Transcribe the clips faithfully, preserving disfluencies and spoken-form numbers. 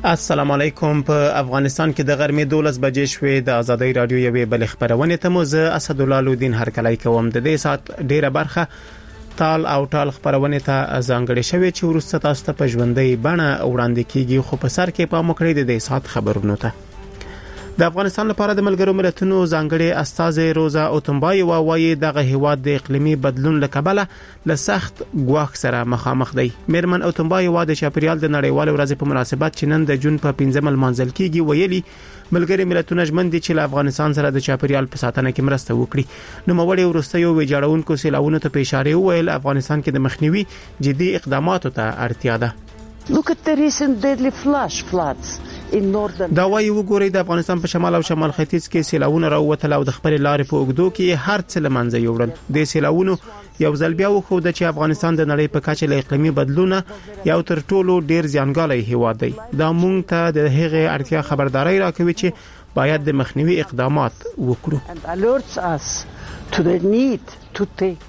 السلام علیکم. په افغانستان کې د غرمې دولس بجې شوې. د ازادۍ رادیو یوې بل خبرونه ته مو زه اسدالله لودین هرکلی کوم. د دې سات ډیره برخه تال او ټال خبرونه ته ځانګړې شوې چې ورسته تاسو ته په ژوندۍ بڼه وړاندې کیږي، خو په سر کې پام وکړئ د دې سات خبرونو ته. د افغانستان لپاره د ملګرو ملتونو ځانګړي استازي روزا اوتمبای وايي دغه هیواد د اقلیمي بدلون له کبله له سخت ګواښ سره مخامخ دی. میرمن اوتمبای وايي د چاپیریال د نړیوال ورځې په مناسبت چې نن د جون په پنځمه لمانځل کیږي ویلي ملګري ملتونه ژمن دي چې له افغانستان سره د چاپیریال په ساتنه کې مرسته وکړي. نو موړي ورستیو ویجاړونکو سیلاونو ته په اشاره ویل افغانستان کې د مخنیوي جدي اقداماتو ته اړتیا ده. Look at the recent deadly flash floods in northern. دا وايي وګورئ د افغانستان په شمال او شمال ختیځ کې سیلاونه راووتل او د خپل لارې په اوږدو کې هر څه لمنځه یوړل. د سیلاونو یو ځل بیا وخو د چې افغانستان د نړۍ په کچه له اقلیمي بدلونه یو تر ټولو ډیر زیانګالي هیواد دی. دا مونږ ته د هغې اړتیا خبرداري راکوي چې باید د مخنیوي اقدامات وکړو. And alerts us to the need to take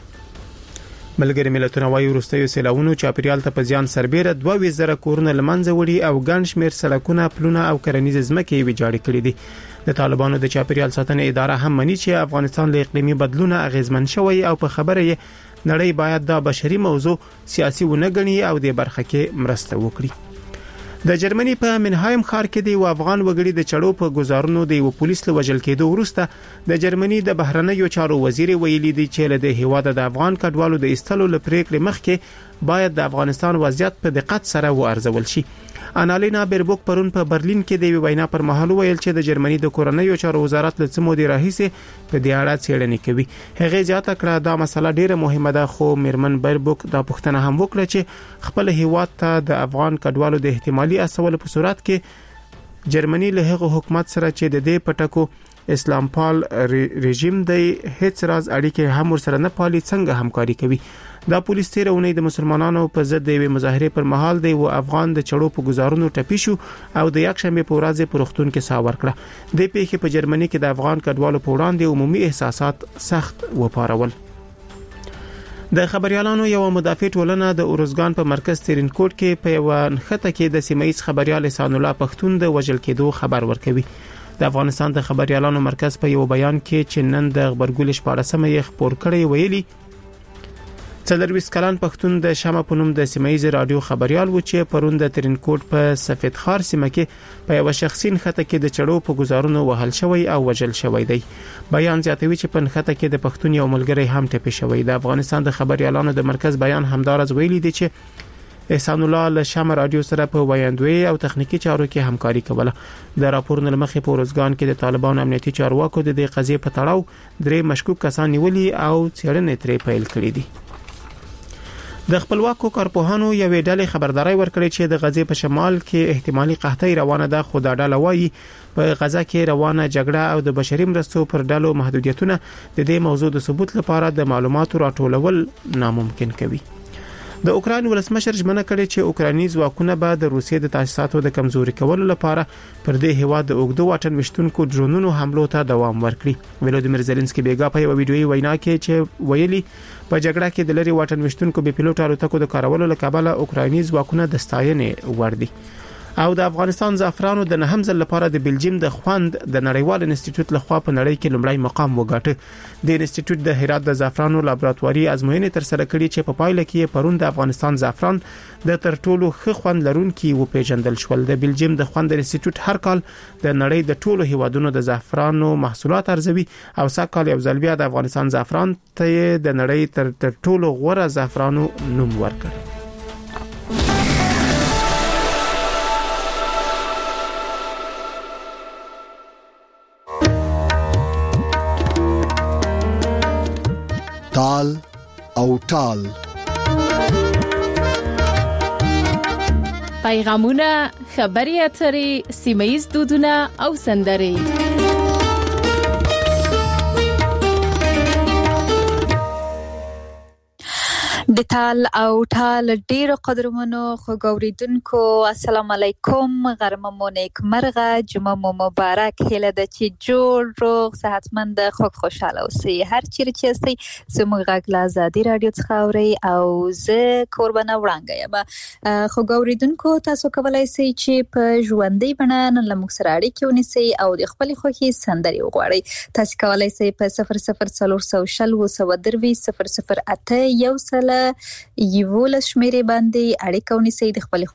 ملګری ملتونه وايي ورستیو سیلاونو چاپیریال ته په زیان سربېره دوه وزره کورونه لمنځه وړي او ګڼ شمېر سړکونه، پلونه او کرنیز ځمکې ویجاړې کړې دي. د طالبانو د چاپیریال ساتنې اداره هم مني چې افغانستان له اقلیمي بدلونه اغیزمن شوی او په خبره یې نړۍ باید دا بشري موضوع سیاسي ونه ګڼي او د برخه کې مرسته وکړي. د جرمني په منهایم ښار کې د افغان وګړي د چړو په گزارونو د یو پولیس له وژل کېدو وروسته د جرمني د بهرنیو چارو وزیر ویلي دی چې له هیواد د افغان کډوالو د ایستلو لپاره مخکې باید د افغانستان وضعیت په دقت سره وارزول شي. انالینا بیربوک پرون په برلین کې د وینا پر مهال ویل چې د جرمني د کورنیو چارو وزارت له څمو دی راهیسه په دې اړه څېړنې کوي. هغه زیاته کړه دا مسله ډیره مهمه ده، خو میرمن بیربوک دا پوښتنه هم وکړه چې خپل هیواد ته د افغان کډوالو د احتمالي اسول په صورت کې جرمني له هغه حکومت سره چې د دې پټکو اسلام پال رژیم دی هیڅ راز اړیکې هم ورسره نه پالي څنګه همکاري کوي. دا پولیس تیر اونۍ د مسلمانانو په ضد د یوې مظاهرې پر مهال دی و افغان د چړو په گزارونو ټپي شو او د یک شنبه په ورځ په روغتون کې ساه ورکړه. د پیښې په جرمني کې د افغان کډوالو په وړاندې عمومي احساسات سخت وپارول. د خبريالانو یو مدافع ټولنه د اورزګان په مرکز ترینکوټ کې په یو نښته کې د سیمایي خبريال احسان الله پښتون د وژل کېدو خبر ورکوي. د افغانستان د خبريالانو مرکز په یو بیان کې چې نن د خبرګول شپاړسمه یې خبر کړی ویلي څلرویس کلن پښتون د شمع په نوم د سیمایي رادیو خبريال و چې پرون د ترینکوټ په سفید خار سیمه کې په یو شخصي خطه کې د چړو په گزارونو وهل شوی او وژل شوی دی. بیان زیاتوي چې په خطه کې د پښتون یو ملګری هم ټپي شوی. د افغانستان د خبريالانو د مرکز بیان همدارز ویلي دی چې احسان الله له شمع رادیو سره په وایندوي او تخنیکی چارو کې همکاري کوله. د راپورونو لمخې په اورزګان کې د طالبانو امنیتي چارواکو د دې قضیې په تړاو درې مشکوک کسان نیولي او څېړنې ترې پیل کړې دي. د خپلواکو کارپوهانو یوې ډلې خبرداري ورکړې چې د غزې په شمال کې احتمالي قحطي روانه ده، خو دا ډله وايي په غزه کې روانه جګړه او د بشري مرستو پر ډلو محدودیتونه د دې موضوع د ثبوت لپاره د معلوماتو راټولول ناممکن کوي. د اوکران ولسمشر ژمنه کړې چې اوکراني ځواکونه به د روسیې د تاسیساتو د کمزوري کولو لپاره پر دې هیواد د اوږدو واټن وشتونکو ډرونونو حملو ته دوام ورکړي. ولودیمیر زيلنسکي بیګا په یو ویډیويي وینا کې چې ویلي په جګړه کې د لري واټن وشتونکو بي پيلوټ الوتکو د کارولو لپاره اوکراني ځواکونه د ستاینې وړ دي. او د افغانستان زعفرانو د نهم ځل لپاره د بلجیم د خوند د نړیوال انسټیټیوټ لخوا په نړۍ کې لومړی مقام وګاټه. د انسټیټیوټ د هرات د زعفرانو لابراتواري ازموینې تر سره کړې چې په پایله کې پرون د افغانستان زعفران د تر ټولو ښه خوند لرونکي و پیژندل شول. د بلجیم د خوند انسټیټیوټ هر کال د نړۍ د ټولو هیوادونو د زعفرانو محصولات ارزوي او سږکال یو ځل بیا د افغانستان زعفران ته د نړۍ تر, تر ټولو غوره زعفرانو نوم ورکړ. تال او ټال پیغامونه، خبري اترې، سیمایي دودونه او سندرې. د تال او ټال ډیرو قدرمنو خو ګوریدونکو السلام علیکم غرمه مو نیک مرغه جمعه مو مبارک هله د چې جوړ روغ صحتمند خو خوشاله اوسئ هر چیرې چې اوسئ زموږ غږ له ازادي رادیو څخه اورئ او زه قربانه وړاندې یم خو ګوریدونکو تاسو کولای شئ چې په ژوندۍ بڼه نن له موږ سره اړیکه ونیسئ او د خپلې خوښې سندرې وغواړئ تاسو کولای شئ په صفر صفر څلور سوه شل اووه سوه درویشت صفر صفر اته یو سل یولس شمیرې باندې اړیکه ونیسئ د خپل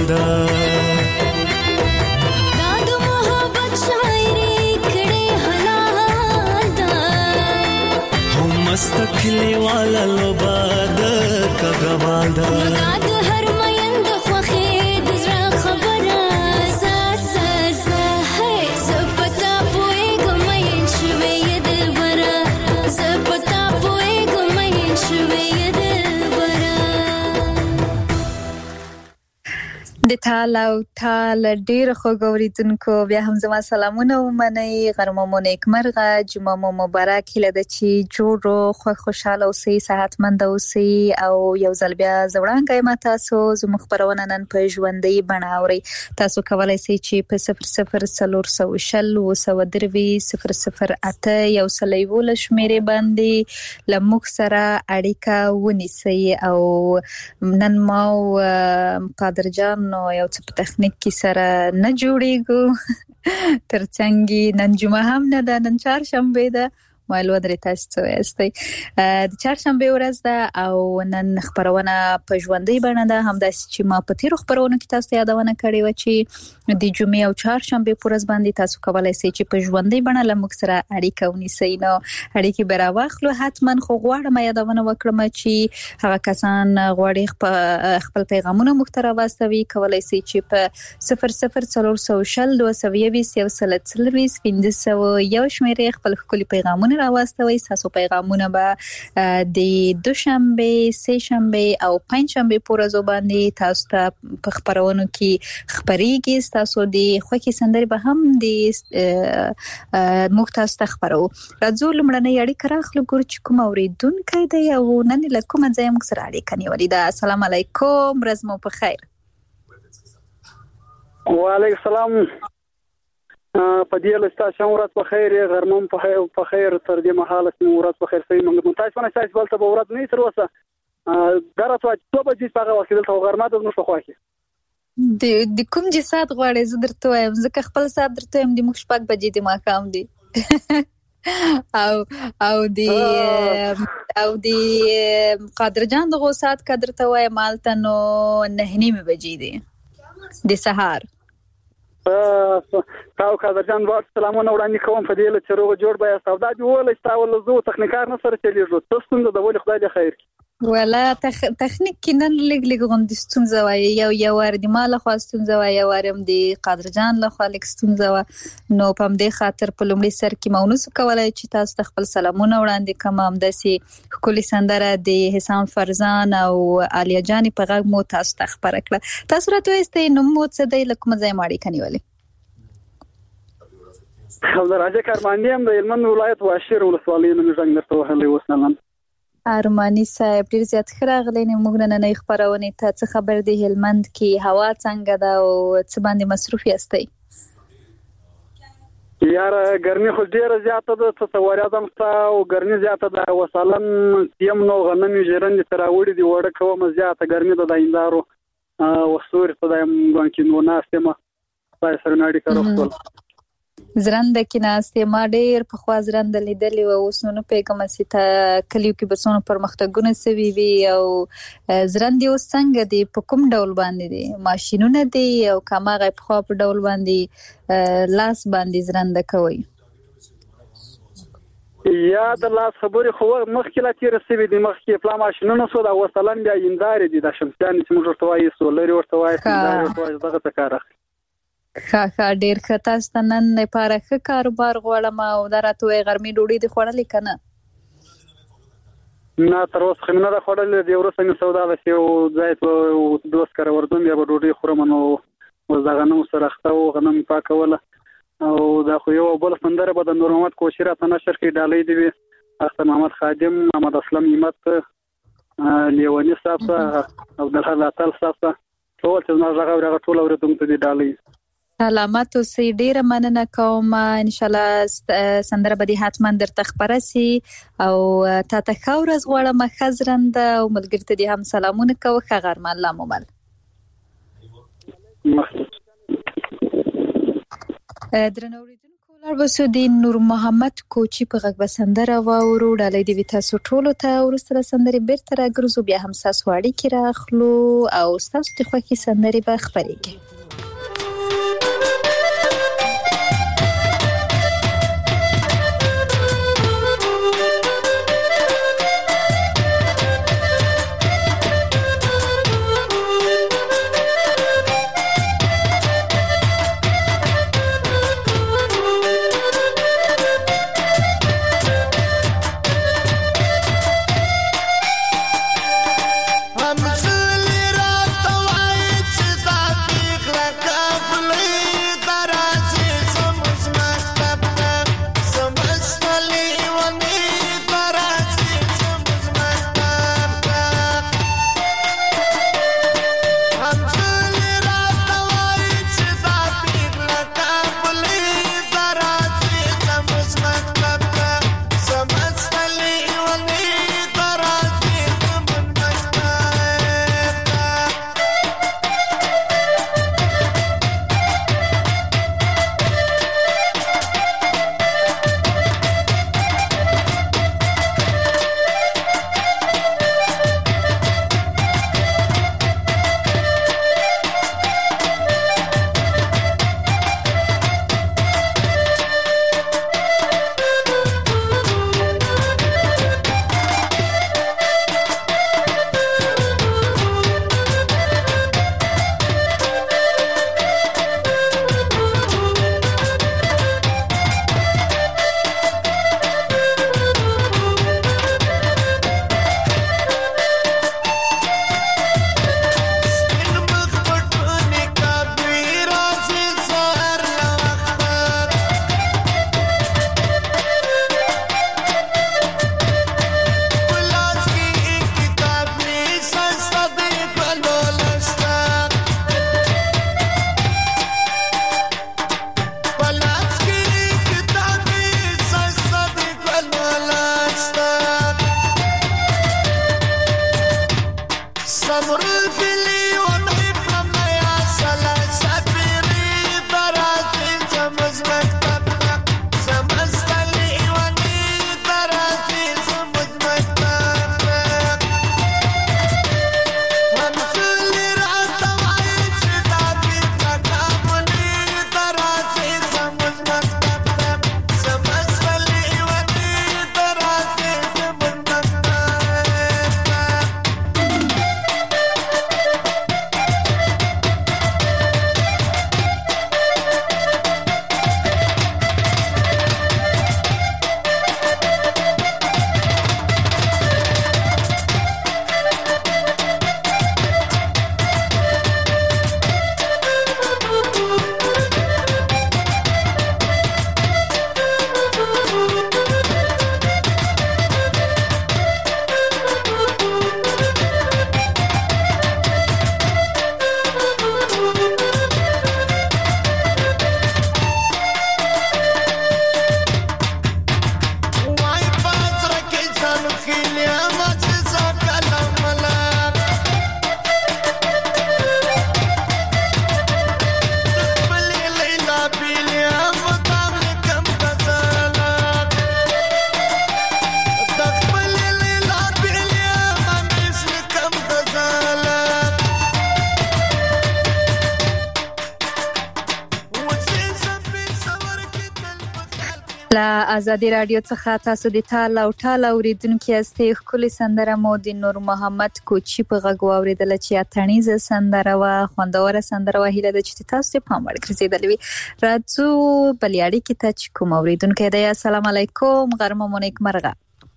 دا داد محبت شاعری کړي حلال دا هم مستقلی والا لوباد کګوال دا داد هر مېند خوخه د زړه خبره زه زه زه هي زپتا پوي ګمین شوي دلبره زپتا پوي ګمین شوي د تال او تال ډیر خوګوریدونکو بیا هم زما سلامونه ومنئ غرمه مو نیکمرغه جمعه مو مبارک هیله ده چې جوړ خو خوشاله اوسئ صحتمند اوسئ او یو ځل بیا زوړانګه ما تاسو زموږ خبرونه نن په ژوندۍ بڼه اورئ تاسو کولای شئ چې په صفر صفر څلور سوه شل اووه سوه دروي صفر صفر اته یو سل یوولس شمیرې باندې له موږ سره اړیکه ونیسئ او نن ما قادر جان نو یو څه په تخنیک کې سره نه جوړیږو ترڅنګ نن جمعه هم نه ده نن چهارشنبه ده مایل ودرې تاسو څه وایستئ د چهارشنبه ورځ ده او نن خبرونه په ژوندۍ بڼه ده همداسې چې ما په تیرو خبرونو کې تاسو یادونه کړې و چې د جمعې او چهارشنبه په ورځ باندې تاسو کولای شئ چې په ژوندۍ بڼه له موږ سره اړیکه ونیسئ نو اړیکې به راواخلو حتما خو غواړم یادونه وکړم چې هغه کسان غواړي خپل پیغامونه موږ ته راواستوي کولای شئ چې په صفر صفر څلور سوه شل دوه سوه یویشت یو سل څلرویشت پنځه سوه یو شمیرې خپل ښکلي پیغامونه راواستوي تاسو پیغامونه به د دوشنبه سه شنبه او پنځ شنبه په ورځو باندې تاسو ته په خبرونو کې خبريږي تاسو د خوکي سندري به هم د موږ تاسو ته خبرو راځو لمړنۍ اړیکه راخلو ګور چې کوم اوریدونکو دی او نن له کومه ځای موږ سره اړیکه نیولې ده السلام علیکم ورځ مو په خیر وعلیکم السلام په دې لستا شاورات په خیر غرمم په په خیر تر دې مهاله چې ورات په خیر سي موږ مونږ نه شای بل ته ورات نه تر وسه درته څو بجې په هغه وخت دلته غرمه د نو خوخه د د کوم چې سات غواړې زه درته وایم ځکه خپل سات درته هم د موږ شپږ بجې د ماښام دي او او دی او دی قادر جان دغه سات کا درته وایم مالته نو نه نیمه بجې دي د سحر تاسو قادر جان ورته سلامونه وړاندې کوم په دې لچ روغ جوړ به سودا دی ول چې تاسو زو تخنیکار نه سره چلیږي تاسو څنګه د ول خدای دې خیر ولا تخ... تخنیک کې نن لګ لګ غوندې ستونزه وای یو یو ور دی مال خو ستونزه وای یو ورم دی قادر جان له خو لیک ستونزه و نو پم دې خاطر په لومړي سر کې مونږ کولای چې تاسو خپل سلامونه وړاندې کوم هم داسي کلی سندره د حسام فرزان او علیا جان په غږ مو تاسو ته خبر کړه تاسو راته واستئ نو مو څه دی لکه مزه ماړي کنيولې خبر راځه کارمانډي هم د هلمند ولایت واشیر ولسوالۍ نه څنګه درته وهلې وسلام ارمانی صاحب ډیر زیات خراغلی نه موږ نه نه خبرونه ته څه خبر دی هلمند کې هوا څنګه ده او څه باندې مصروف یاستئ یار ګرمي خو ډیره زیاته ده څه ورادم او ګرمي زیاته ده وسالن یم نو غنمي ژرند تر وړي دی وړه کوم زیاته ګرمي ده دایندارو وسور ته دایم ګونکې نو ناستمه پای سره ناړي کارو زرنده کې ناستې ما ډېر په خوا زرنده لیدلې و اوس نو پیغام سیته کلیو کې بسونو پرمختګونه سوي وي او زرندې اوس څنګه دي په کوم ډول باندې دي ماشينونه دي او کماغه په خوا په ډول باندې لاس باندې زرنده کوي یا د لاس خبرې خو مخکې لا تیر سوي دي مخکې پلا ماشينونه سو دا وسلن بیا یندار دي د شمسيان چې موږ ورته وایي سولر ورته وایي دغه څه کار اخلي خا خا ډیر خطا ستنن لپاره ښه کاروبار غواړم او درته غرمې ډوډۍ د خوړلې کنه نه تر اوسه خمینه د خوړلې د ورسې مې سودا ده چې ځای ته دوس کار وردم یا ډوډۍ خورم نو وزغنم سره خطو غنم پاکوله او دا خو یو بل سندره به د نور محمد کوشيره ته نشر کې ډالۍ دی اختر محمد خادم محمد اسلم ایمت لیونی صاحب او د الله تعالی صاحب ټول چې ما زغه ټول اوریدونکو ته ډالۍ سلامات اوسئ ډیره مننه کوم ان شاء الله سندره به حتما درته خبره سي او تا ته خورز غواړم خزرند او ملګرته دي هم سلامونه کوه خغرم الله مومل درنوریدونکو وسو د نور محمد کوچی په غږ بسندره واورو ډالۍ دی تاسو ټولو ته ورسره سندري بیرته راګرځو بیا هم تاسو اړیکې راخلو او تاسو د خوښي سندري به خبرېږي. له ازادي رادیو څخه تاسو د تال او ټال اوریدونکو یاستئ. ښکلې سندره مو د نور محمد کوچی په غږ واوریدل چې اتڼیزه سندره و، خوندوره سندره و. هیله ده چې تاسو په پام ورګرځیدلې وي. راځو بلیاړي کې ته چې کوم اوریدونکو دی. السلام علیکم، غرمه مو نیک مرغه.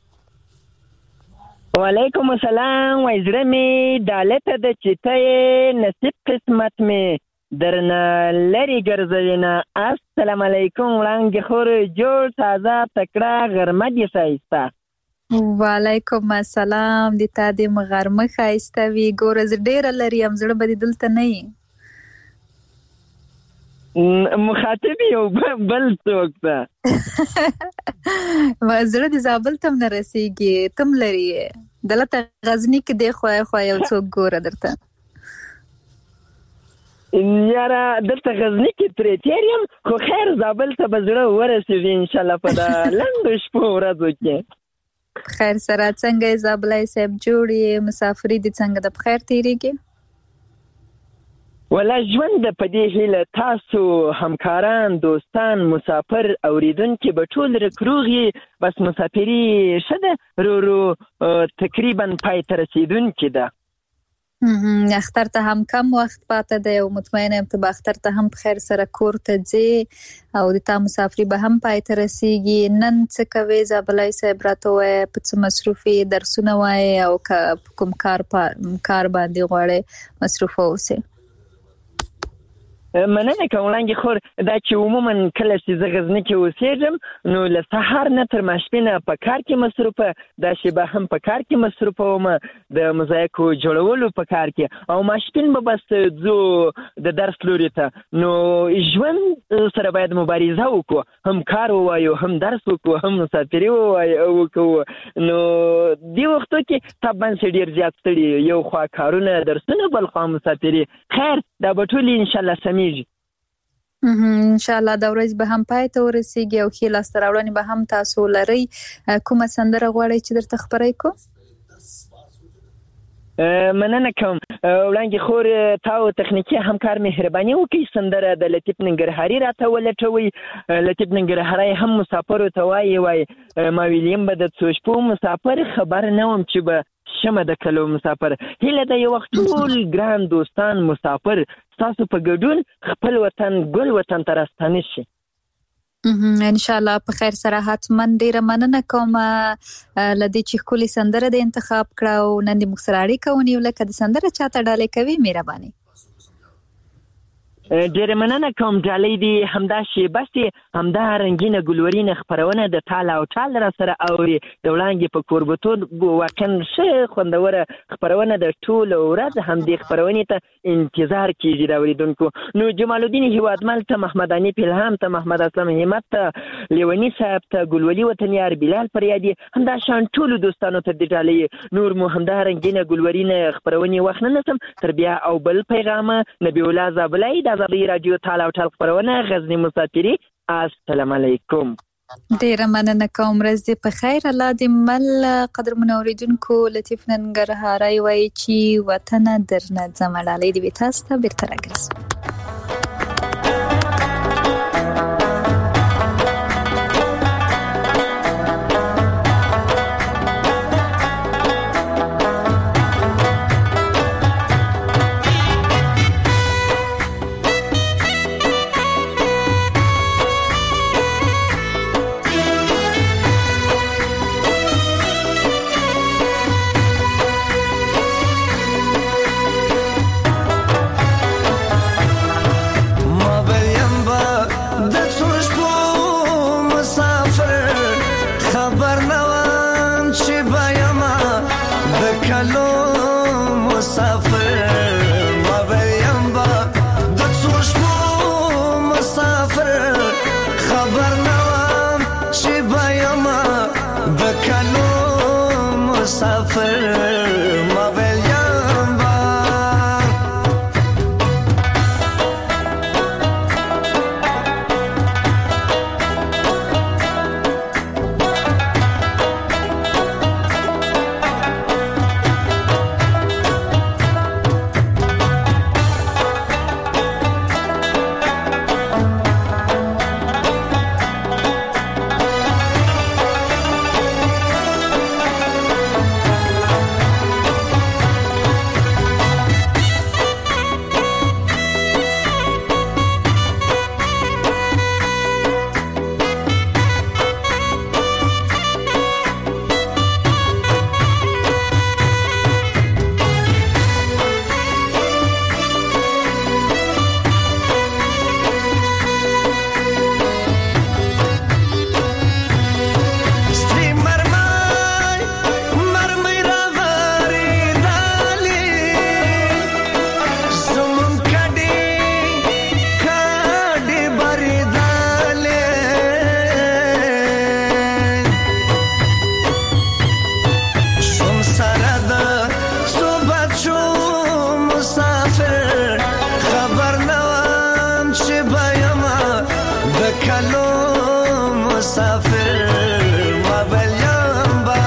وعلیکم السلام. وایزره می دالته د چته نصیب قسمت می درنه لری ګرځوینه. السلام علیکم وړانګې خور جوړ تازه تکړه غرمه دې ښایسته. وعلیکم السلام. د تا دې غرمه ښایسته وي. ګوره زه ډېره لرې یم، زړه به دې دلته نه یي. مخاطب یو بل څوک ده. زړه د زابل ته هم نه رسېږي، ته هم لرې یې. دلته غزني کې دی خوا خوا یو څوک ګوره درته. یاره دلته غزني کې ترې تېر یم خو خیر زابل ته به زړه ورسېږي انشاءالله په د لنډو شپو ورځو کې. خیر سره څنګه زابلای صاحب جوړې مسافري دي څنګه د بخیر تیریږي؟ ولا ژوند په دې هیله تاسو همکاران دوستان مسافر اوریدونکي به ټول رکروغي بس مسافري ښه ده رو رو تقریبا پای ته رسیدونکې ده. اختر ته هم کم وخت پاته دی او مطمئنه یم ته به اختر ته هم په خیر سره کور ته ځې او د تا مسافري به هم پای ته رسیږي. نن څه کوې زابلای صاحب راته ووایه په څه مصروف یې درسونه وایې او که په کوم کار کار باندې غواړې مصروف اوسې؟ مننه کوم وړانګې خور دا چې عموما کله چې زه غزني کې اوسېږم نو له سهار نه تر ماسپښینه په کار کې مصروفه دا شیبه هم په کار کې مصروفه وم د مزایکو جوړولو په کار کې او ماسپښین به بس ځو د درس لوري ته نو ژوند سره باید مبارزه وکړو هم کار ووایو هم درس وکړو هم مسافري وکړو نو دې وختو کې طبعا چې ډېر زیات ستړي یو خوا کارونه درسونه بل خوا مسافري خیر دا به ټول انشاءالله سم ان شاء الله دا ورځ به هم پای ته ورسیږي او ښې لاسته راوړنې به هم تاسو لرئ. کومه سندره غواړئ چې درته خبرې کوم؟ مننه کوم وړانګې خور تا او تخنیکي همکار مهرباني وکړئ سندره د لطیف ننګرهاري راته ولټوئ. لطیف ننګرهاري هم مسافرو ته وایي وایي ما ویلیم به د څو شپو مسافر خبر نه وم چې به شمه د کلو مسافر هیله د یو وخت ټول ګران دوستان مسافر تاسو په ګډون خپل وطن ګل وطن ته راستانه شي ان شاء الله په خیر سره. حتما ډیره مننه کوم لدې چې ښکلې سندره د انتخاب کړه او نن دې موږ سره اړیکه ونیوله. که د سندره چاته ډالۍ کوي مهرباني. ډیره مننه کوم ډالۍ دې همدا شیبه سي همدا رنګینه ګلورینه خپرونه د ټال او ټال را سره اوري د وړانګې په کوربتون واقعا ښه خوندوره خپرونه د ټول ورځ هم دې خپرونې ته انتظار کیږي د اوریدونکو. نو جمال الدین هیوادمل ته محمداني پیلهام ته محمد اسلام همت ته لیونی صاحب ته ګلولي وطنیار بلال فریادي همدا شان ټول دوستانو ته دې ډالۍ نور مو همدا رنګینه ګلورینه خپرونې وخت نه نسم تر بیا او بل پیغام نبی الله زابلای د زابلای رادیو ټال او ټال خپرونه غزنی مسافري. السلام علیکم. ډیره مننه کوم ورځ دې په خیر. الله دې مل قدرمن اوریدونکو لطیف ننګرهاري وایي چې وطن درنه ځمه ډالۍ دې تاسو ته بیرته راګرځي. د کلو مسافر ما بلیم با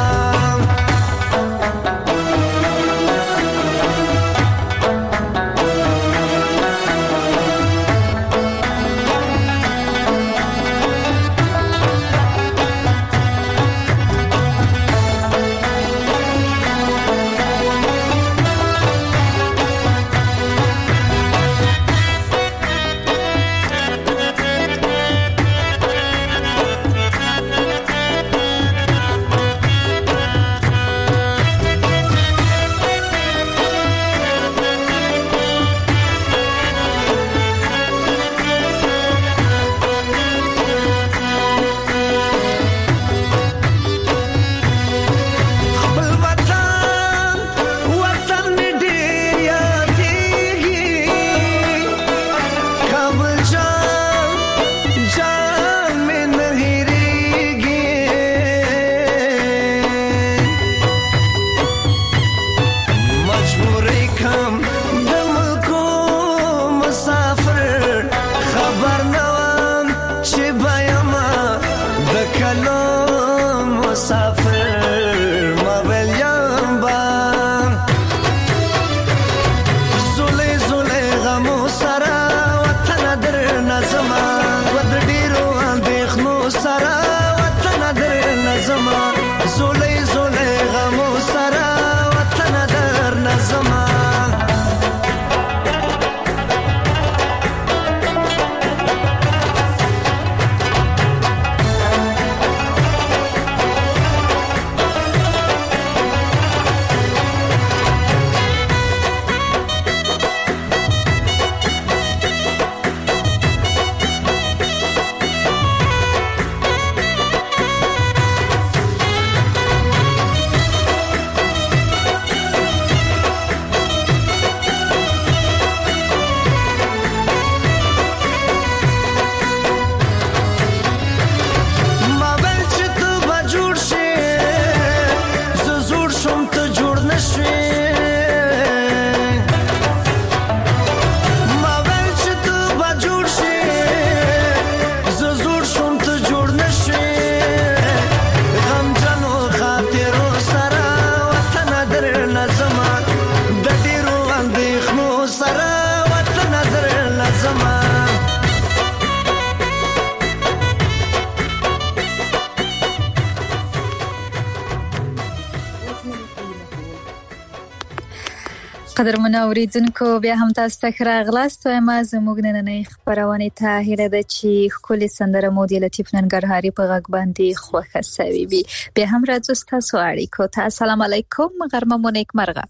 قدرمن اوریدونکو بیا هم تاسو ته راغلاست وایم زموږ نننۍ خبرونه ته هیله ده چې ښکلې سندره مو د لطیف ننګرهاري په غږ باندې خوښه سوي وي. بیا هم راځو تاسو اړیکو ته. السلام علیکم غرمه مو نیک مرغه.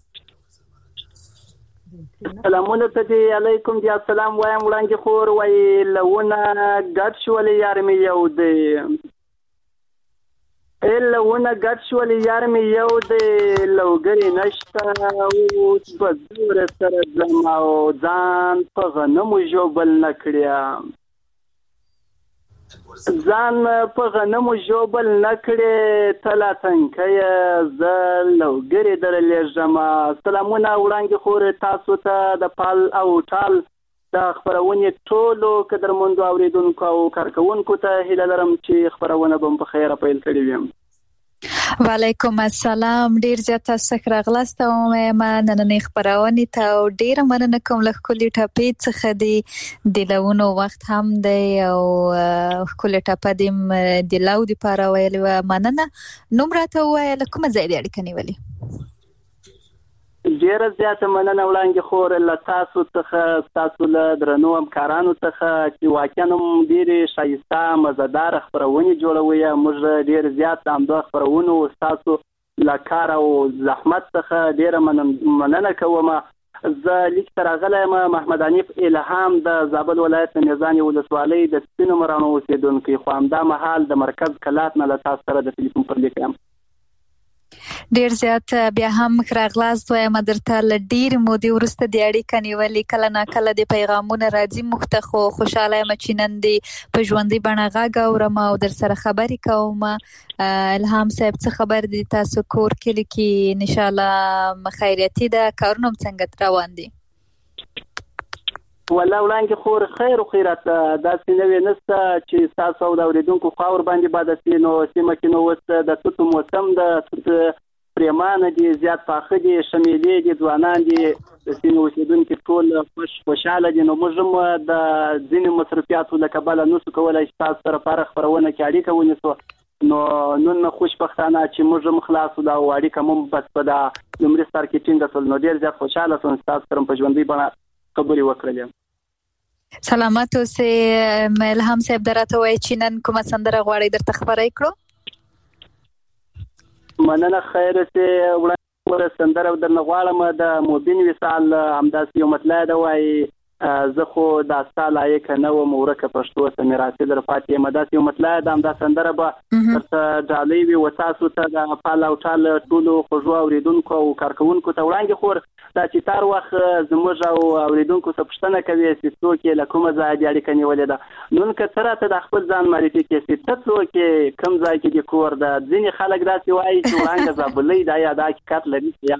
سلامونه ته علیکم دی. السلام وایم وړاندې خور وای لونه ګډ شولې یار مې یو دی اله ونه ګډ شولې یار مې یو دی لوګري نشته اوس به زور سره ځم او ځان په غنمو ژوبل نه کړیا ځان په غنمو ژوبل نه کړې تلا تنکیه زه لوګري درلېږم. سلامونه وړاندې خور تاسو ته د پال او ټال د خبرونې ټولو قدرمندو اوریدونکو او کارکونکو ته هیله لرم چې خبرونه به په خیره پیل کړي وي. وعلیکم السلام. ډیر زیات تاسو راغلاست او ما نننۍ خبرونه ته ډیر مننه کوم. لکه ټاپې څخه دی د لونو وخت هم دی او کله ټاپه دیم د لو دی پاره ویل و مننه. نوم راته وایي کوم ځای دی اړیکه نیولې؟ ډیره زیاته مننه وړاندې خور له تاسو څخه تاسو له درنو همکارانو څخه چې واقعا هم ډېرې ښایسته مزهدار خبرونې جوړوي. موږ ډېر زیات همدغه خبرونو ستاسو له کار او زحمت څخه ډېره مننه کوم. زه لیک ته راغلی یم محمد حنیف الهام د زابل ولایت د میزانې ولسوالۍ د سپینو مرانو اوسېدونکی، خو همدا مهال د مرکز کلات نه له تاسو سره د ټلیفون پر لیک یم. ډیر زیات بیا هم راغلاست وایم درته ل ډیر مودې وروسته د اړیکه نیولې. کله نا کله د پیغامونه راځي مخته، خو خوشاله یم چې نن دې په ژوندۍ بڼه غږ اورم او در سره خبرې کوم. الهام صاحب څه خبر دي تاسو کور کلی کې؟ ان شاء الله خیریتي ده، کارونه څنګه روان دي؟ والله وړاندې خور خیر او خیرات داسې نوې نسته چې تاسو د اوریدونکو خاور باندې باندې سي نو سیمه کې نو وست د توت موسم د پریمانه دي زیات پاخه دي شمیلې دي ځوانان دي د سیمه اوسیدونکو ټول خوش خوشاله دي نو موږ هم د ځینې مصرفیاتو له کبله نو څه کولای چې تاسو سره فرق خبرونه کې اړیکه ونیسو نو نن خوشبختانه چې موږ هم خلاص دا اړیکه مو بس په دا لمړي ستار کې ټینګه سول نو ډیر زیات خوشاله سم تاسو سره په ژوندۍ باندې خبرې وکړلې. سلامات اوسې. ملهم صاحب درته وای چې نن کومه سندره غواړي درته خبرې کړو؟ مننه خیر سه وړاندې سندره درنه غواړم د مبین وصال همداسې یو مطلع ده وای زه خو د استال لایق نه و مورکه پښتو سمراته در فاتحه مداسې یو مطلع ده همدا سندره به ترته ډالۍ وي وتاسو ته د پاله او ټال ټولو خوږو اوریدونکو او کارکونکو ته وړاندې خور دا چې تار وخت زموږ او اوریدونکو څه پوښتنه کوي چې څوک یې له کومه ځای دی اړیکه نیولې ده نن که سره ته د خپل ځان معرفي کې چې ته څوک یې کوم ځای کې د کور ده ځینې خلک داسې وایي چې وړاندې زابلۍ دا یا دا حقیقت لري یا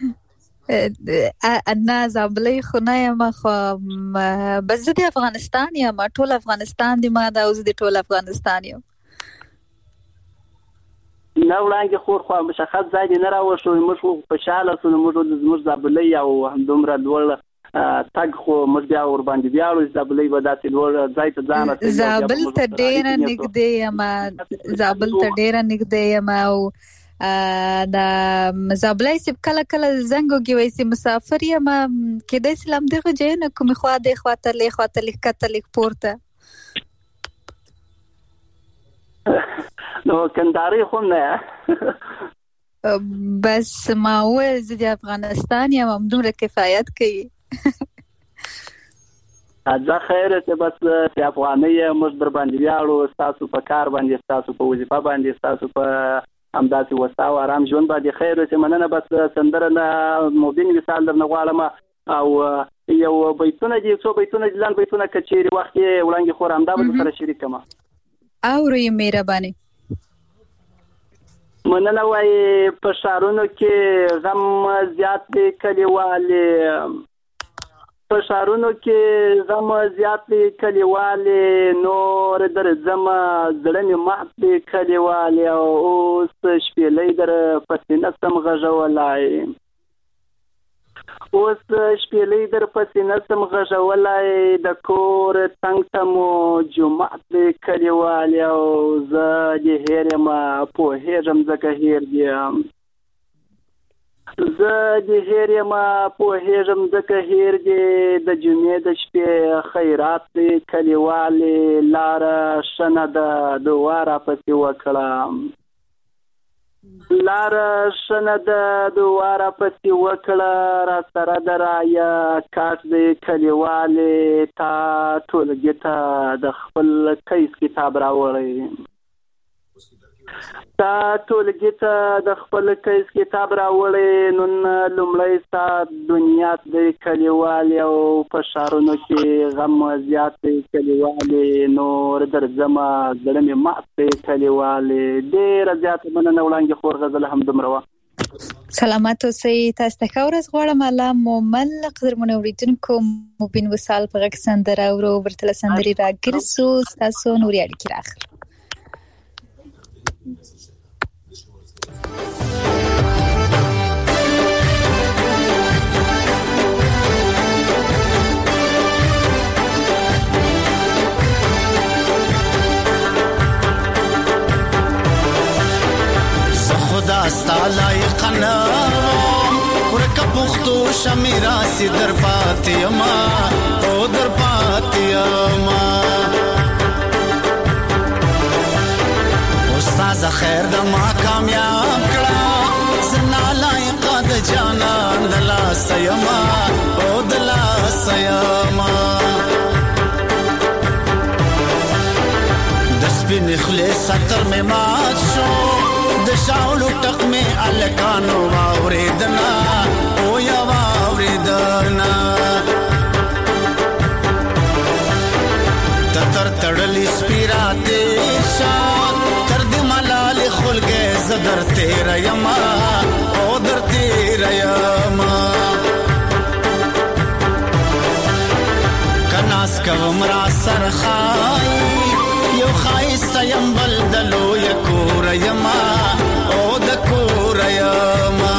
انا زابلۍ خو نه یم خو بس زه د افغانستان یم ټول افغانستان دی ما دا اوس د ټول افغانستان یم نه وړاندې خور خو مشخص ځای دی نه راوښو موږ خوشاله سو موږ زموږ زابلۍ او همدومره لوړ تاګ خو موږ بیا ور باندې بیاړو زابلۍ به داسې لوړ ځای ته ځان ته زابل ته ډېره نږدې یم زابل ته ډېره نږدې یم او د زابلۍ سپ کله کله زنګو کې وایي مسافر یم کېدای شي لم دغه ځای نه کومې خوا دی خواته لې خواته لیک کته لیک پورته نو کنداري خو نه بس ما وې زه د افغانستان یم همدومره کفایت کوي دا خیر ته بس چې افغاني موږ در باندې ویاړو تاسو په کار باندې تاسو په وظیفه باندې تاسو په همداسې وستا او آرام ژوند باندې خیر ته مننه بس سندره نه مبین وصال درنه غواړم او یو بیتونه دي څو بیتونه دي لاندې بیتونه کچېری وخت یې وړاندې خور همدا به سره شریک کما او ری مهرباني مننه وای په شارونو کې غم زیات دی کلیوالې په شارونو کې غم زیات دی کلیوالې نور در زما زړه مې مات دی کلیوالې او اوس شپېلۍ در پسې نسم غږولای اوس شپېلۍ در پسې نسم غږولای د کور تنګ ته مو جومات دی کلیوالې او زه دې هېر یم پوهېږم ځکه هېر دي زه د هېر یم پوهېږم ځکه هېر دی د جمعې د شپې خیرات دی کلیوالې لاره ښه نه ده دعا راپسې وکړه لاره ښه نه ده دعا راپسې وکړه راسره د رایه کاټ دی کلیوالې تا ټولګي ته د خپل کیس کتاب راوړی تا ټولګي ته د خپل کیس کتاب راوړی نن لومړی ستا دنیا دی کلیوالې او په ښارونو کې غم زیات دی کلیوالې نور در ځمه زړه مې مات دی کلیوالې ډېره زیاته مننه وړاندې خور غزل همدومره وه سلامات اوسئ تاسو ته ښه ورځ غواړم الله مومل قدرمنو اورېدونکو مبین وصال په غږ سندره اورو ورته له سندرې راګرځو ستاسو نورې اړیکې راخلو خدا ستالایق نه ورکه پختو شمیراسی در پاتیما او در پاتیما استاد خیر د ما کامیاب کړه زنا لایق د جانان دلا سیما او دلا سیما د سپین خلیص ستر می مات شو د شاولو ټق می الکانو واوریدنا او یا واوریدنا تر تړلی سپیراته شان تر دې ملال خلګه زدر تیر یما او در تیر یما رس کوم را سرخای یو خایسته یم بل د لویه کوره یما او د کوره یما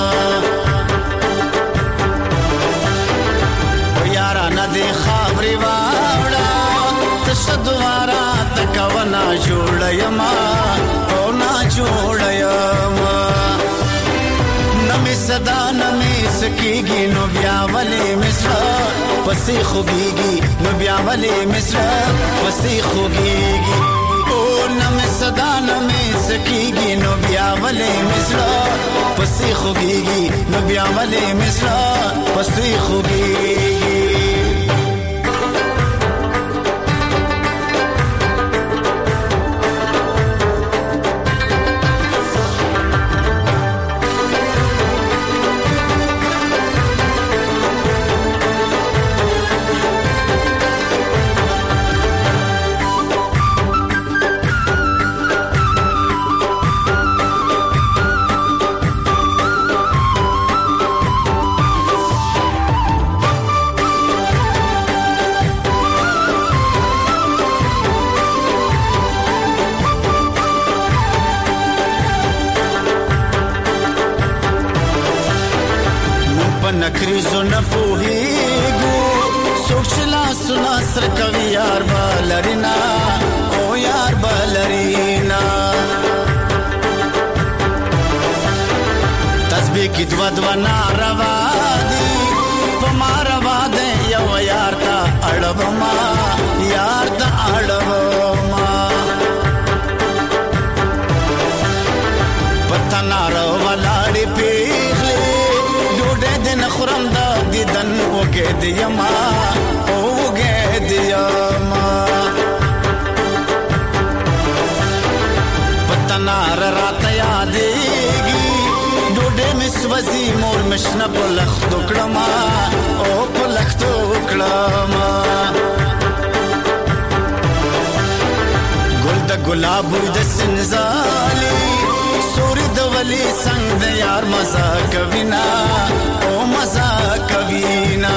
او یارانه دې خاورې واوړه تشه دواره تکوه ناجوړه یما او ناجوړه یما نمی صدا نمی سکیگی نو بیا ولی مصر پسی خوگیگی نو بیا ولی مصر پسی خوگیگی او نمی صدا نمی سکیگی نو بیا ولی مصر پسی خوگیگی نو بیا ولی مصر پسی خوگیگی نکریزو نپوهیگو سوچلا سنا سر کوي یار بالرینا او یار بالرینا تسبیح کی دوا دوا ناروا دی پماروا دے یو یار تا اڑوما یار تا اڑوما پتا نارو ولاړی پیغلی خورم دا دیدن وگه دیما وگه دیما پتنار رات یادیگی ڈوڑے مسوزی مور مشنا پلخ دکڑما او پلخ دکڑما گل دا گلابو دا سنزالی سوری دولی سنگ د یار مزا کوینا او مزا کوینا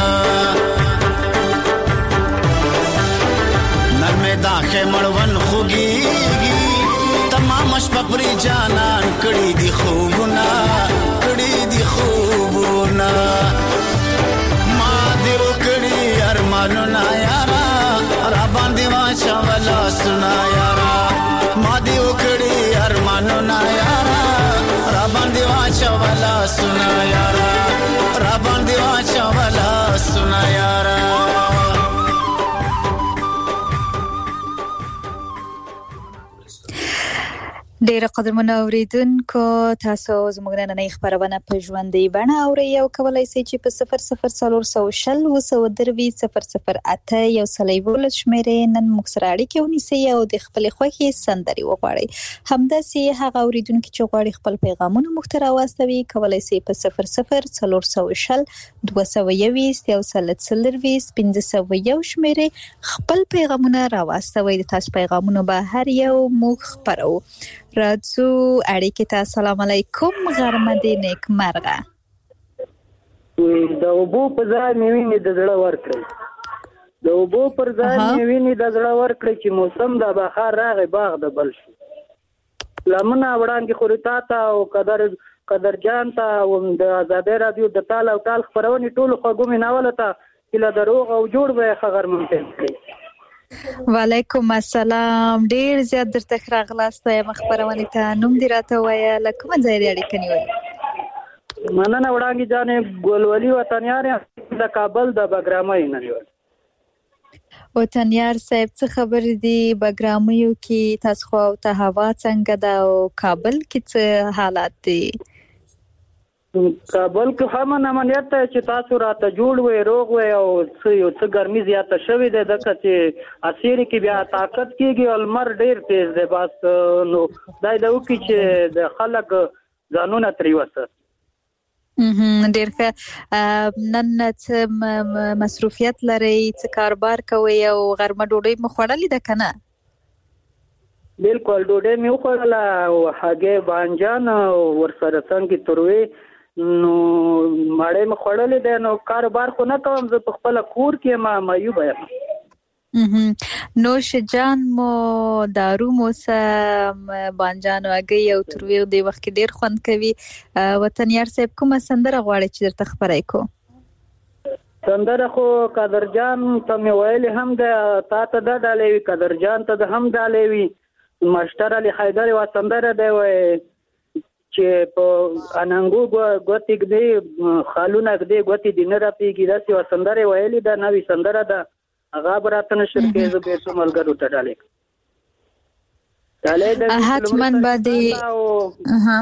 نرمه داخه مړون خوږیږي تمام شپه پرې جانان کړي دي خوبونه کړي دي خوبونه ما دې وکړي ارمانونه یارا را باندې واچولا سنا یارا ما دې وکړي ارمانونه یارا را باندې واچولا سنا یارا را باندې واچولا سنا یارا ډیره قدرمنو اوریدونکو تاسو زموږ نننۍ خبرونه په ژوندۍ بڼه اورئ او کولی شئ چې په صفر صفر څلور سوه شل اووه سوه دروي صفر صفر اته یو سل یولس شمېرې نن موږ سره اړیکې ونیسئ او د خپلې خوښې سندرې وغواړئ. همداسې هغه اوریدونکي چې غواړي خپل پیغامونه موږ ته راواستوي کولی شئ په صفر صفر څلور سوه شل دوه سوه یویشت یو سل څلرویشت پنځه سوه یو شمېرې خپل پیغامونه راواستوئ. د تاسو پیغامونه به هر یو موږ خپروو. راځو اړیکې ته. السلام علیکم. غرمه دې نیکمرغه. د اوبو په ځای مې ویني د زړه ورکړي د اوبو پر ځای مې ویني د زړه ورکړي چې موسم د بهار راغی باغ د بل شو لمنه وړاندې خوري تا ته او قدر قدر جان ته او د آزادۍ رادیو د تال او تال خبرونې ټولو خوږو مې ناوله ته چې له دروغ او جوړ به یې خبر ممکن کړي. وعلیکم السلام. ډیر زیات درته راغلاست یم خبرونه ته. نوم دې راته وایه له کوم ځای دی اړیکه نیولې؟ مننه وړاندې جانې ګلولي وطنیار د کابل د بګرامۍ نه نیول. وطنیار صاحب څه خبر دي بګرامیو کې تاسو خو ته هوا څنګه ده او کابل کې څه حالات دي؟ کابل کې هم امنیت ته چې تاسو راته جوړ وې روغ وې او څه یو څه ګرمي زیاته شوې ده د کته اسيري کې بیا طاقت کېږي او لمر ډیر تیز دی. بس نو دای دا وکي چې د خلک ځانونه تری وسه ډیر ښه. نن څه مصروفیت لري څه کاروبار کوي او غرمه ډوډۍ مو خوړلې ده که نه؟ بالکل ډوډۍ مې وخوړله او هګۍ بانجان ورسره څنګه تروي نو ماړې مې خوړلې ده. نو کاروبار خو نه کوم زه په خپله کور کې ما معیوبه یم. نوش جان مو دارو مو سم بانجانو اگي او ترویغ دی وخت کې ډیر خوند کوي. وطنیار صاحب کومه سندره غواړي چې درته خبرای کو؟ سندره خو قادر جان ته مې ویل هم د تا ته د ډالوي، قادر جان ته د هم ډالوي، ماشټر علي حیدر وا سندره دی وای چې په اننګو ګوتیک دی خالونه دی ګوتی دینه را پیږي دا سی سندره ویلې دا نوې سندره ده هغه براتنه شرکې زه به څو ملګرو ته ډالې ډالې د حتمن باندې ها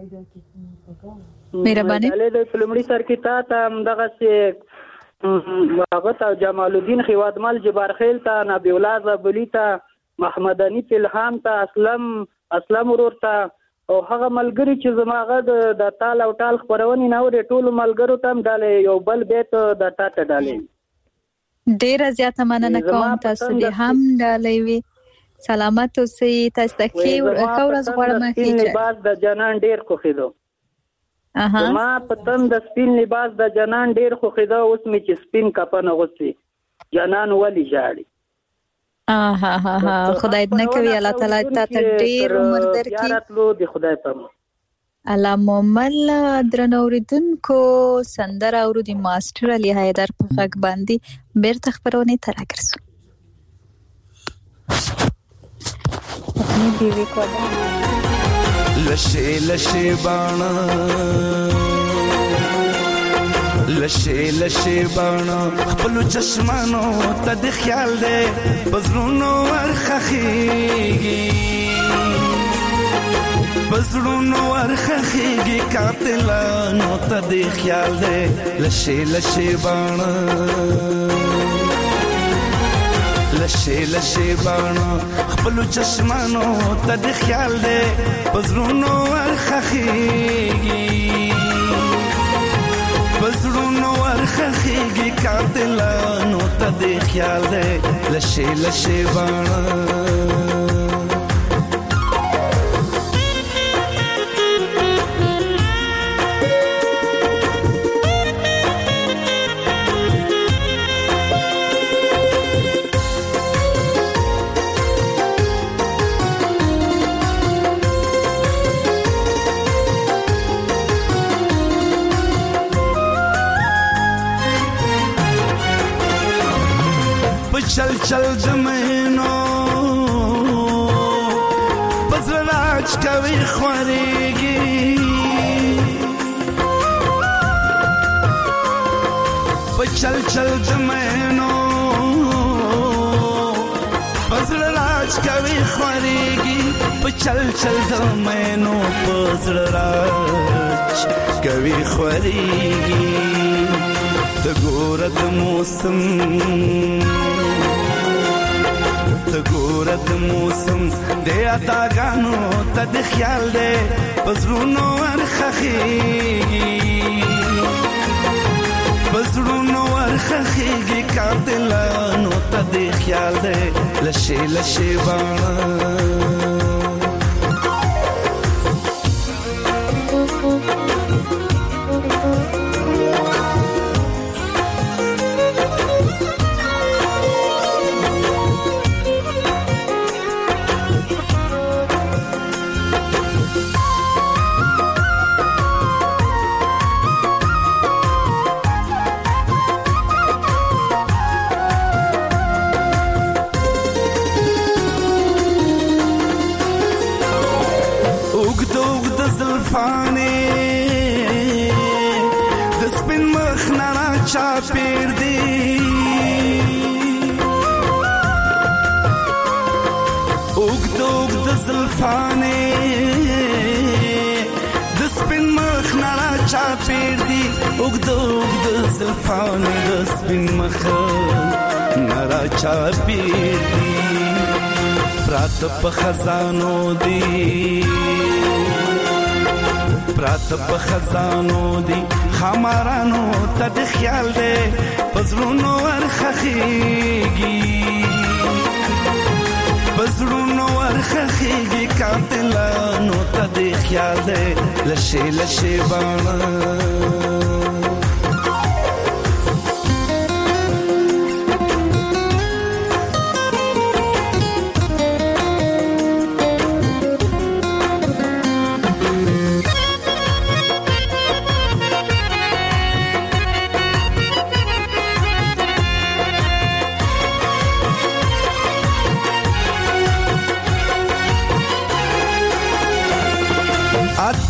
مهرباني ډالې د فلمړي سر کې تا ته دغه سي هغه ته جمال الدین خوادمل جبار خیل ته نبی الله زبلی ته محمد انیف الهام ته اسلم اسلم ورور ته او هغه ملګری چې زماغه د تال او ټال خبرونی نه ورې ټول ملګرو ته ډالې یو بل بیت د ټاټه ډالې ډیر زیاته مننه کوم تاسو دې هم ډالې وي. سلامت اوسئ. تاسو ته ښه ورځ غواړم. سپین لباس د جنان ډیر خوښیدو. اها ما پتن د سپین لباس د جنان ډیر خوښیدو. اوس می چې سپین کپن غوسي جنان ولی جاړي. اها ها ها خدای دې نه کوي الله تعالی ته ډیر عمر درکړي. یاراتلو دی خدای په الله مومل درنوریدونکو سندره اورو دی ماستر علي حیدر په غږ باندې بیرته خبرونه تر راګرځو. خپل دی کوډه لشه لشه بانا لشه لشه بانا خپل چشمانو ته د خیال دې بزرونو ورخخيږي بزرونو ورخخيږي قاتلانو ته د خیال دې لشه لشه بانا لشه لشه بانا خپل چشمانو ته د خیال دې بزرونو ورخخيږي بزرونو ورخخيږي قاتلانو ته د خیال دې لشه لشه بانا चल चल जमीनो बजराज कवि ख्वारेगी चल चल जमीनो बजराज कवि ख्वारेगी चल चल जमीनो बजराज कवि ख्वारेगी तगोरत मौसम تګورد موسم د اتاګانو ته د خیال دې بزرونو ورخخيږي بزرونو ورخخيږي قاتلانو ته د خیال دې لشه لشه بانا چاپیر دی اوگد اوگد زلفانه دسپین مخ نرا چاپیر دی اوگد اوگد زلفانه دسپین مخ نرا چاپیر دی پرات په خزانو دی پرات په خزانو دی خمارانو ته د خیال دې بزرونو ورخخيږي بزرونو ورخخيږي قاتلانو ته د خیال دې لشه لشه بانا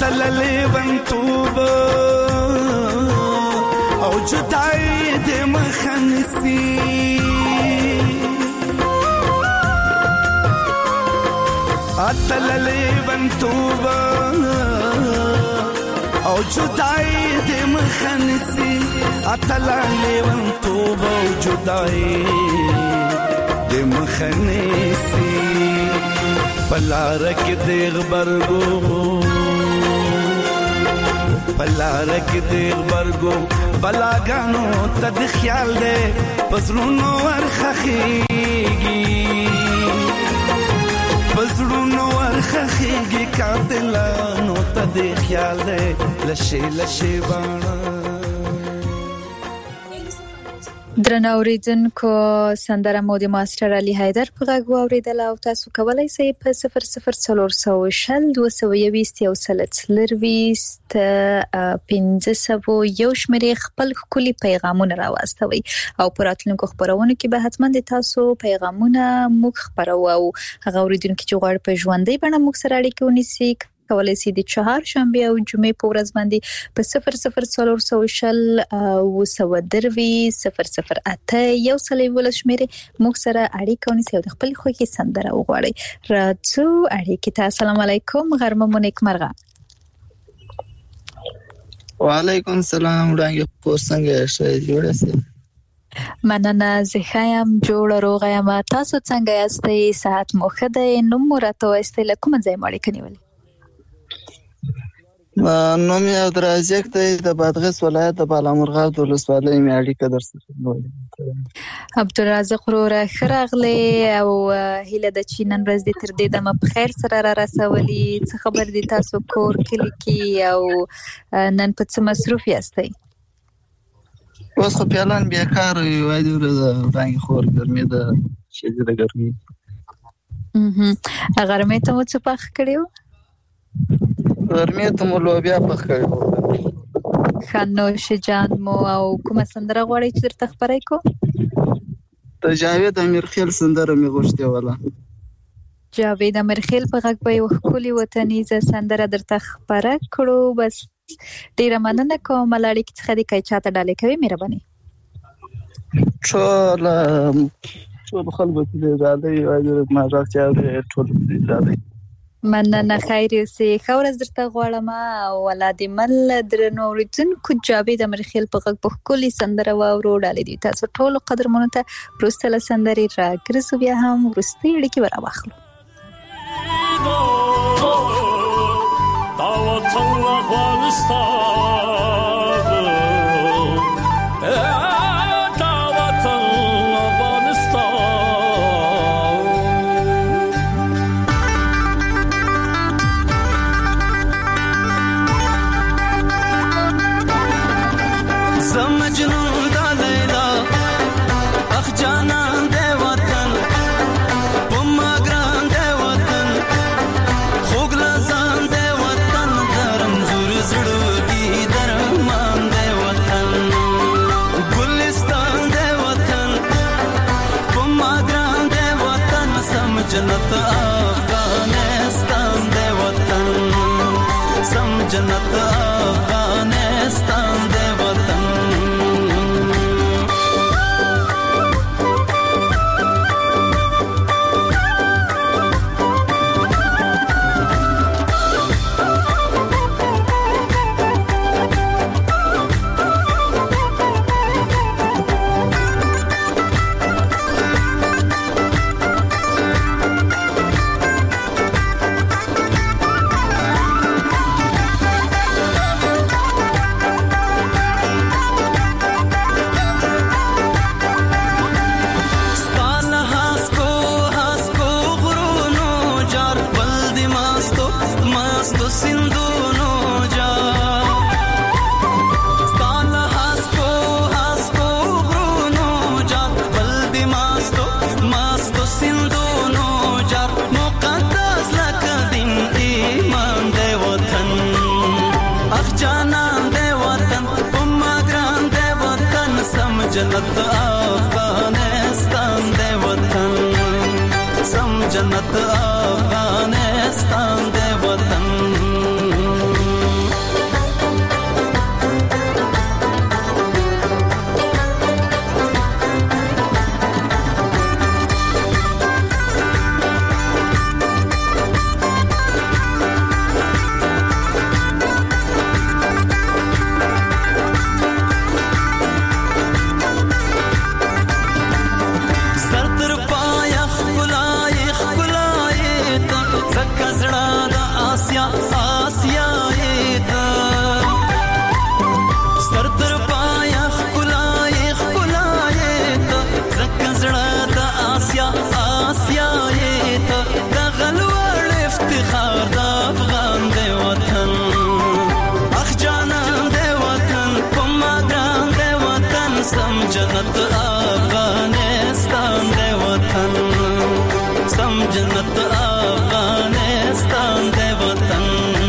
اتللې ونتوب او جدای دې مخنسي اتللې ونتوب او جدای دې مخنسي اتللې ونتوب او جدای دې مخنسي پلارک دیغ برگو پلارک دیغ برگو بلاگانو تد خیال دے پزرونو ورخخیگی پزرونو ورخخیگی کاتلانو تد خیال دے لشی لشی بانا. درنو اوریدونکو سندره مو د ماستر علي حیدر په غږ واوریدله او تاسو کولی شئ په صفر صفر څلور سوه شل دوه سوه یویشت یو سل څلرویشت پنځه سوه یو شمېرې خپل ښکلي پیغامونه راواستوئ او په راتلونکو خپرونو کې به حتما د تاسو پیغامونه موږ خپروو او هغه اوریدونکي چې غواړي په ژوندۍ بڼه موږ سره اړیکه ونیسي کولای شي د چهار شنبه او جمعې په ورځ باندې په صفر صفر څلور سوه شل او سوه درویشت صفر صفر اته یو سل یوولس شمېرې موږ سره اړیکه ونیسئ او د خپلې خوښې سندره وغواړئ. راځو اړیکې ته. السلام علیکم، غرمه مو نیکمرغه. وعلیکم السلام، وړاندې خو څنګه شئ؟ جوړ یاست؟ مننه، زه ښه یم، جوړه روغه یم. تاسو څنګه یاستئ؟ صحت مو ښه دی؟ نوم مو راته ووایاستئ، له کومه ځایه مو اړیکه نیولې؟ نوم یې عبدالرزاق دی، د بادغیس ولایت د بالامرغاب د ولسوالۍ مې اړیکه درسره نیولې. عبدالرزاق وروره ښه راغلی او هیله ده چې نن ورځ دې تر دې دمه په خیر سره را رسولي. څه خبر دي تاسو کور کلي کې او نن په څه مصروف یاستئ؟ اوس خو پیالان بیکاره یو، وایي ورځ رنګ خور ګرمي ده، شدیده ګرمي. غرمې ته مو څه پخ کړي وو؟ غرمې ته مو لوبیا پخ کړي وو. ښه، نوش جان مو. او کومه سندره غواړئ چې درته خپره کړو؟ د جاوید امیرخیل سندره مې غوښتې وله. جاوید امیرخیل په غږ به یو ښکلې وطنیزه سندره درته خپره کړو. بس ډیره مننه کوم. له اړیکې څخه دې که چاته ډالۍ کوي مهرباني. ټول ټول خلکو ته دې ډالۍ وایي، ما غږ چې اوري ټول دې ډالۍ. مننه، خیر اوسې. ښه ورځ درته غواړم. او الله دې مل درنو اوریدونکو جاوید امیرخیل په غږ په ښکلې سندره واورو. ډالۍ دې تاسو ټولو قدرمنو ته. وروسته له سندرې راګرځو، بیا هم وروستۍ اړیکې به راواخلو. جنت افغانستان دے وطن، سم جنت افغانستان دے وطن. جنت افغانستان دے وطن، سم جنت افغانستان دے وطن. सम जन्नत अफगानिस्तान दे वतन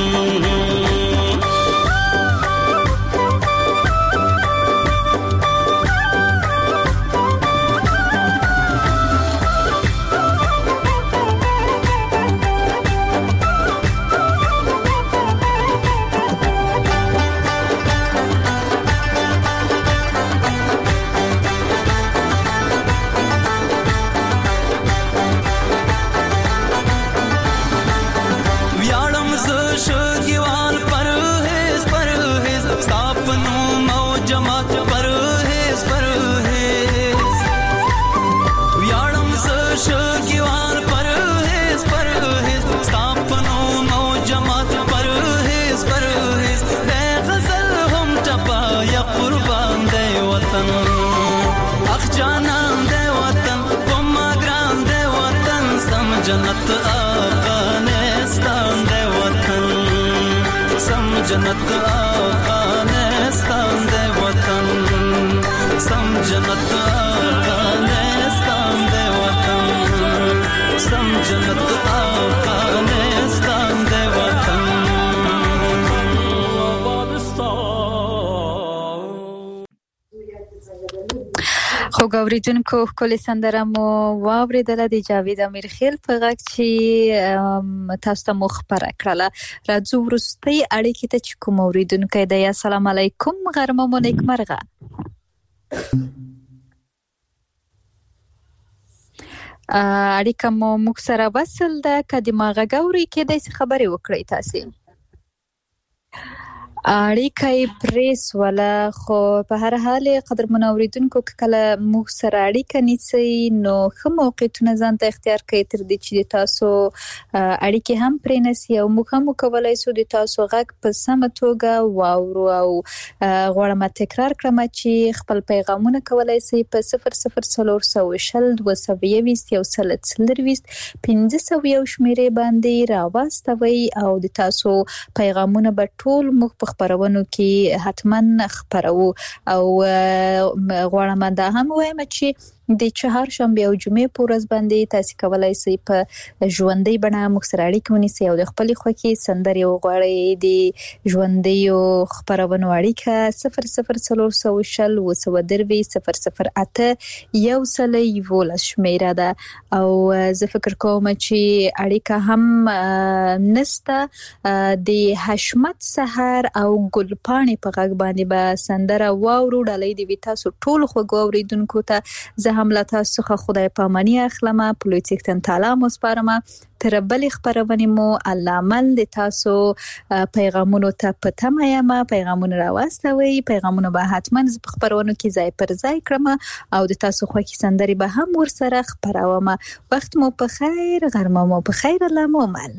जन्नत अफगानिस्तान दे वतन सम जन्नत अफगानिस्तान दे वतन सम जन्नत अफगानिस्तान दे वतन सम जन्नत अफगानिस्तान दे वतन خو ګوریدونکو ښکلې سندره مو واورېدله د جاوید امیرخیل په غږ چې تاسو ته مو خپره کړله. راځو وروستۍ اړیکې ته چې کوم اوریدونکی دی. السلام علیکم، غرمه مو نیکمرغه. اړیکه مو موږ سره وصل ده، که د ما غږ اورئ کېدای شي خبرې وکړئ تاسې. اړیکه یې پرېسوله، خو په هر حال قدرمنو اوریدونکو که کله موږ سره اړیکه نیسئ نو ښه موقعیتونه ځان ته اختیار کړئ تر دې چې د تاسو اړیکې هم پرې نسي او موږ هم وکولی شو د تاسو غږ په سمه توګه واورو. او غواړم تکرار کړم چې خپل پیغامونه کولی شئ په صفر صفر څلور سوه شل دوه سوه یویشت یو سل څلرویشت پنځه سوه یو شمېرې باندې راواستوئ او د تاسو پیغامونه به ټول موږ په خبرونو کې حتما خبرو. او غواړم دا هم وایم چې د چهارشنبې او جمعې په ورځ باندې تاسو کولای شئ په ژوندۍ بڼه موږ سره اړیکه ونیسئ او د خپلې خوښې سندرې وغواړئ. د ژوندیو خبرونو اړیکه صفر صفر څلور سوه شل اووه سوه درویشت صفر صفر اته یو سل یولس شمېره ده. او زه فکر کوم چې اړیکه هم نسته. د حشمت سحر او ګلپاڼې په غږ باندې به سندره واورو. ډالۍ دې وي تاسو ټولو خوږو اوریدونکو ته. زه هم له تاسو څخه خدای پاماني اخلم، په لوی څښتن تعالی مو سپارم. تر بلې خبرونې مو الله مل د تاسو پیغامونو ته په تمه یم. پیغامونه راواستوئ، پیغامونه به حتما زه په خبرونو کې ځای پر ځای کړم او د تاسو خوښې سندرې به هم ورسره خپروم. وخت مو په خیر، غرمه مو په خیر، الله مو مل.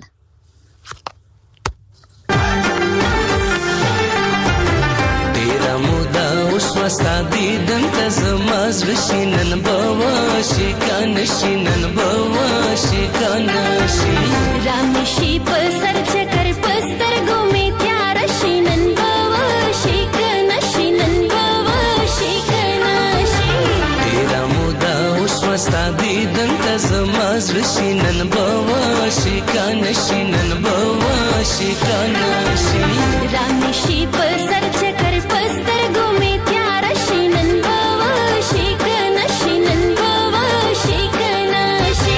ډیره موده وشوه ستا دیدن ته زما زړه شي، نن به وشي که نه شي، نن به وشي که نه شي. رامې شي په سر چکر په سترګو مې تیاره شي، نن به وشي که نه شي، نن به وشي که نه شي. ډیره موده وشوه ستا دیدن ته زما زړه شي، نن به وشي که نه شي، نن به وشي که نه شي. رامې شي په سر چکر په سترګو مې تیاره شي، نن به وشي که نه شي، نن به وشي که نه شي.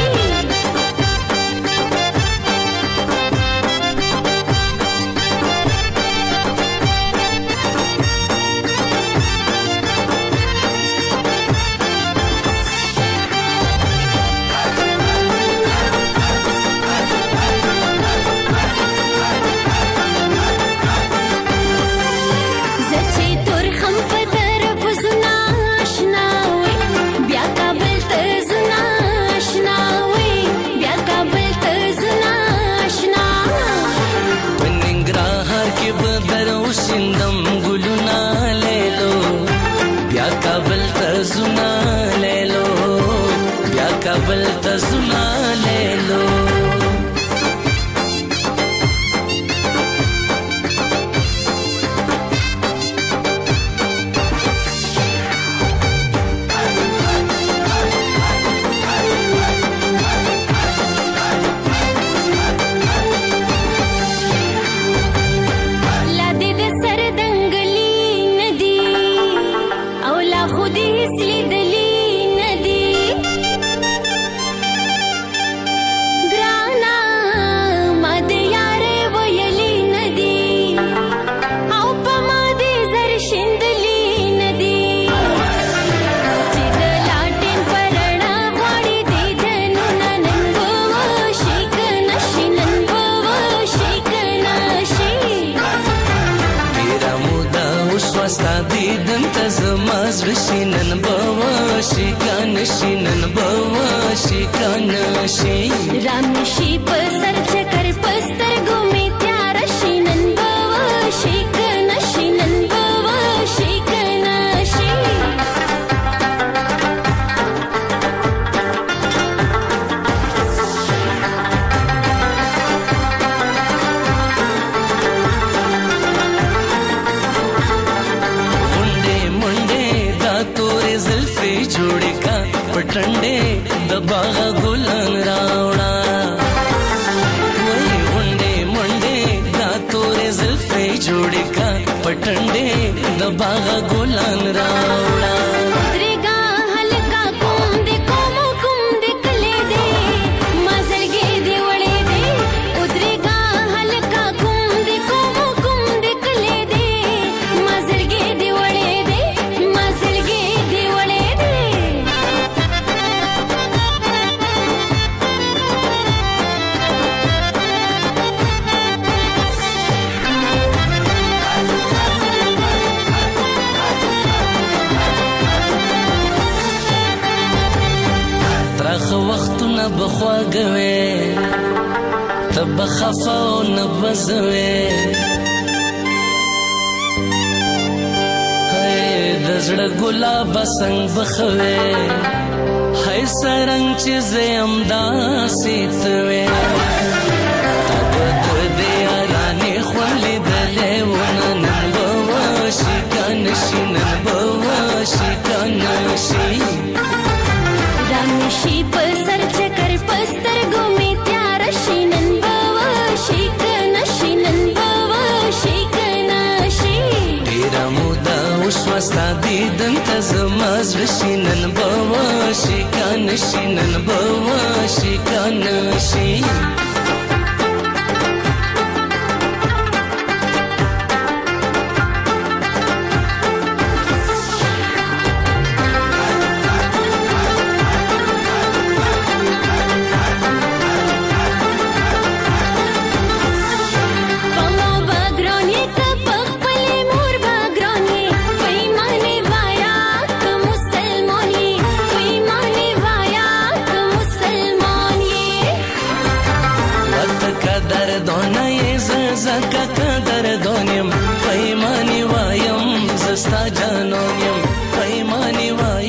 زړه نن به وشي کنه شي نن به وشي کنه شي رام شي په سر چکر پستر ګومې تیار شي نن به وشي کنه شي نن به وشي کنه شي जोड़े का पटंडे दबागा गुलान रावड़ा वही मुंडे मुंडे दातोरे जुल्फे जोड़े का पटंडे दबागा गुलान रावड़ा उतरेगा हल्का कुम दे कोमो कुम दे कले दे मजरगे दे वड़े दे उतरेगा हल्का कुम दे कोमो कुम दे कले दे मजरगे दे वड़े दे मजरगे दे वड़े وختونه بخواګوي تب خفاو نبزوي هي دزړه ګلاب څنګه بخوي هي سرنګ چې زم داسې توي تب دې ارانه خولې دلې ونن بوشي کنه شي نن بوشي کنه شي رامشي په سر چکر پستر ګومې تیار شي نن به وشي کنه شي نن به وشي کنه شي ډېره موده وشوه ستا دیدن ته زما زړه شي نن به وشي کنه شي نن به وشي کنه شي زکا قدر دونیم پیمانی وایم زستا جانونیم پیمانی وایم